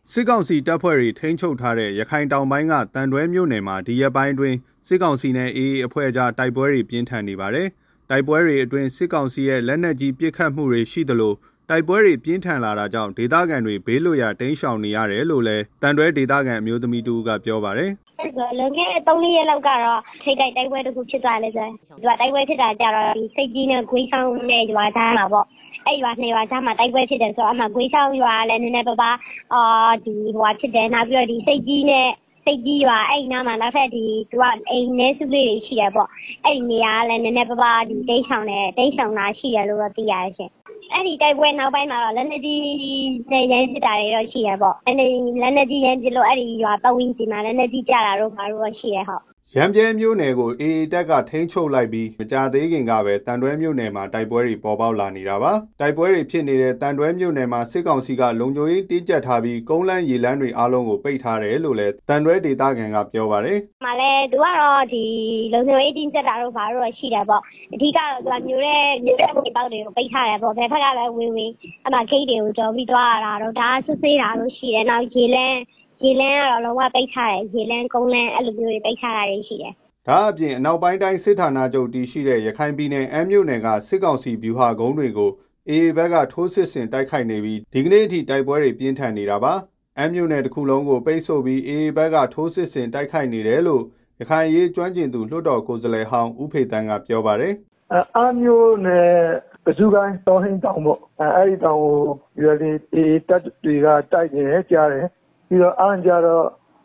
စစ်ကောင်စီတပ်ဖွဲ့တွေထိန်းချုပ်ထားတဲ့ရခိုင်တောင်ပိုင်းကတန်တွဲမြို့နယ်မှာဒီရက်ပိုင်းအတွင်းစစ်ကောင်စီနဲ့ AA အဖွဲ့ကြားတိုက်ပွဲတွေပြင်းထန်နေပါတယ်။တိုက်ပွဲတွေအတွင်းစစ်ကောင်စီရဲ့လက်နက်ကြီးပစ်ခတ်မှုတွေရှိသလိုတိုက်ပွဲတွေပြင်းထန်လာတာကြောင့်ဒေသခံတွေဘေးလွတ်ရာတိမ်းရှောင်နေရတယ်လို့လည်းတန်တွဲဒေသခံအမျိုးသမီးတူကပြောပါတယ်။လွန်ခဲ့တဲ့3-4ရက်လောက်ကတော့ထိတ်တိုက်တိုက်ပွဲတစ်ခုဖြစ်သွားတယ်ဆိုတော့တိုက်ပွဲဖြစ်တာကြတော့ဒီစိတ်ကြီးနဲ့ဂွေးဆောင်နဲ့ရွာသားမှာပေါ့အဲ့ရွာ2ရွာသားမှာတိုက်ပွဲဖြစ်တယ်ဆိုတော့အမှဂွေးဆောင်ရွာလည်းနည်းနည်းပါးပါးဒီဖြစ်တယ်နောက်ပြီးတော့ဒီစိတ်ကြီးရွာအဲ့နားမှာနောက်ထပ်ဒီသူကအိမ်နဲ့စုလေးတွေရှိတယ်ပေါ့အဲ့နေရာလည်းနည်းနည်းပါးပါးဒီတိတ်ဆောင်တာရှိတယ်လို့သိရတယ်ရှင်အဲ့ဒီတိုက်ပွဲနောက်ပိုင်းမှာတော့လက်နက်ကြီးနဲ့ရမ်းစစ်တာတွေတော့ရှိရပေါ့အဲ့ဒီလက်နက်ကြီးရမ်းစစ်လို့အဲ့ဒီရွာပတ်ဝန်းကျင်မှာလက်နက်ကြီးကြတာတော့ဘာလို့ရှိရဟုတ်ရံပြဲမြို့နယ်ကို AA တပ်ကထိန်းချုပ်လိုက်ပြီးမကြာသေးခင်ကပဲတန်တွဲမြို့နယ်မှာတိုက်ပွဲတွေပေါ်ပေါက်လာနေတာပါတိုက်ပွဲတွေဖြစ်နေတဲ့တန်တွဲမြို့နယ်မှာစစ်ကောင်စီကလုံခြုံရေးတင်းကျပ်ထားပြီးကုန်းလန်းရေလန်းတွေအားလုံးကိုပိတ်ထားတယ်လို့လည်းတန်တွဲဒေသခံကပြောပါတယ်။မှလည်းသူကတော့ဒီလုံခြုံရေးတင်းကျပ်တာတော့ဘာလို့ရှိတယ်ပေါ့အဓိကတော့သူကမြို့ရဲ့ဝင်ပေါက်တွေကိုပိတ်ထားတယ်ပေါ့ဘယ်ဖက်ကလည်းဝင်အမှဂိတ်တွေကိုကြော်ပြီးသွားတာတော့ဒါစစ်ဆေးတာလို့ရှိတယ်နောက်ရေလန်းကတော့လုံးဝပိတ်ထားတယ်ရေလန်းကုန်းလန်းအဲ့လိုမျိုးတွေပိတ်ထားတာတွေရှိတယ်ဒါအပြင်အနောက်ပိုင်းတိုင်းစစ်ဌာနချုပ်တည်ရှိတဲ့ရခိုင်ပြည်နယ်အမ်းမြို့နယ်ကစစ်ကောင်စီဗျူဟာကုန်းတွေကို AA ဘက်ကထိုးစစ်ဆင်တိုက်ခိုက်နေပြီးဒီကနေ့အထိတိုက်ပွဲတွေပြင်းထန်နေတာပါအမ်းမြို့နယ်တစ်ခုလုံးကိုပိတ်ဆို့ပြီး AA ဘက်ကထိုးစစ်ဆင်တိုက်ခိုက်နေတယ်လို့ရခိုင်ရေးကျွမ်းကျင်သူလွှတ်တော်ကိုယ်စားလှယ်ဟောင်းဦးဖေတန်းကပြောပါတယ်အမ်းမြို့နယ်ပစုကိုင်းတောင်းဟင်းတောင်ပေါ့အဲ့ဒီတောင်ကိုဒီAAတပ်တွေကတိုက်နေတယ်ကြားတယ်ပြီးတော့အမ်းကြတော့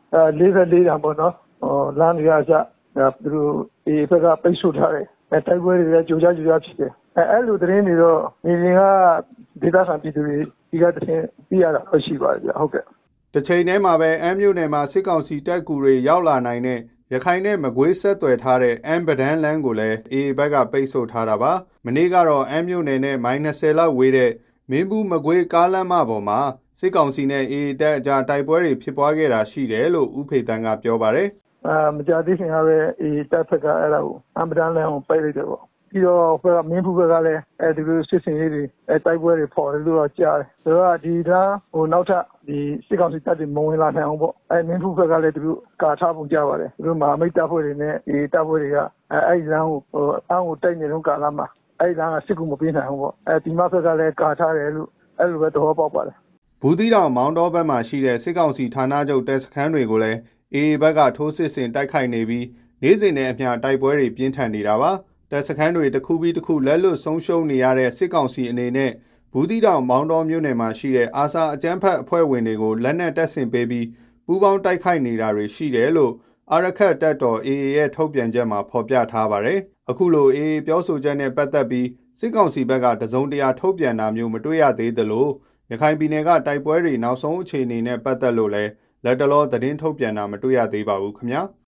44တောင်ပေါ့နော်လမ်းတွေကစသူတို့အေးဘက်ကပိတ်ဆို့ထားတယ်တိုက်ပွဲတွေလည်းကြိုကြားဖြစ်တယ်အဲ့လိုသတင်းတွေတော့နေရင်ကဒေသခံပြည်သူတွေဒီကသတင်းပြရတာရှိပါတယ်ဗျဟုတ်ကဲ့တစ်ချိန်တည်းမှာပဲအမ်းမြို့နယ်မှာစစ်ကောင်စီတပ်ကူတွေရောက်လာနိုင်တဲ့ရခိုင်နဲ့မကွေးဆက်သွယ်ထားတဲ့အမ်းပဒန်းလန်းကိုလည်း AA ဘက်ကပိတ်ဆို့ထားတာပါမနေ့ကတော့အမ်းမြို့နယ်နဲ့မိုင်20လောက်ဝေးတဲ့မင်းဘူးမကွေးကားလမ်းမပေါ်မှာစစ်ကောင်စီနဲ့ AA တပ်အကြားတိုက်ပွဲတွေဖြစ်ပွားခဲ့တာရှိတယ်လို့ဦးဖေတန်းကပြောပါတယ်မကြာသေးခင်ကပဲ AA တပ်ဖက်ကအဲ့ဒါကိုအမ်ပဒန်လန်ကိုပိတ်လိုက်တယ်ပေါ့ပြီးတော့ဘက်ကမင်းဘူးဘက်ကလည်းဒီလိုစစ်စင်ရေးတွေတိုက်ပွဲတွေဖော်တယ်လို့တော့ကြားတယ်ဆိုတော့ဒီကနောက်ထပ်ဒီစစ်ကောင်စီတပ်တွေမဝင်လာနိုင်အောင်ပေါ့မင်းဘူးဘက်ကလည်းသူတို့ကာထားပုံကြပါတယ်သူတို့မဟာမိတ်တပ်ဖွဲ့တွေနဲ့ AA တပ်ဖွဲ့တွေကအဲ့ဒီလမ်းကိုအမ်းကိုတိုက်နေတော့ကာလာမှာအဲ့ဒီလမ်းကစစ်ကူမပေးနိုင်အောင်ပေါ့ဒီမဘက်ကလည်းကာထားတယ်လို့အဲ့လိုပဲသဘောပေါက်ပါတယ်ဘူးသီးတောင်မောင်တော်ဘက်မှာရှိတဲ့စစ်ကောင်စီဌာနချုပ်တပ်စခန်းတွေကိုလည်း AA ဘက်ကထိုးစစ်ဆင်တိုက်ခိုက်နေပြီးနေ့စဉ်နဲ့အမျှတိုက်ပွဲတွေပြင်းထန်နေတာပါတပ်စခန်းတွေတစ်ခုပြီးတစ်ခုလက်လွတ်ဆုံးရှုံးနေရတဲ့စစ်ကောင်စီအနေနဲ့ဘူးသီးတောင်မောင်တော်မြို့နယ်မှာရှိတဲ့အာဆာအကြမ်းဖက်အဖွဲ့ဝင်တွေကိုလက်နက်တပ်ဆင်ပေးပြီးပူးပေါင်းတိုက်ခိုက်နေတာတွေရှိတယ်လို့အာရခတ်တပ်တော် AA ရဲ့ထုတ်ပြန်ချက်မှာဖော်ပြထားပါတယ်အခုလို AA ပြောဆိုချက်နဲ့ပတ်သက်ပြီးစစ်ကောင်စီဘက်ကတစုံတရာထုတ်ပြန်တာမျိုးမတွေ့ရသေးသလိုရခိုင်ပြည်နယ်ကတိုက်ပွဲတွေနောက်ဆုံးအခြေအနေနဲ့ပတ်သက်လို့လည်းလက်တလောသတင်းထုတ်ပြန်တာမတွေ့ရသေးပါဘူးခင်ဗျာ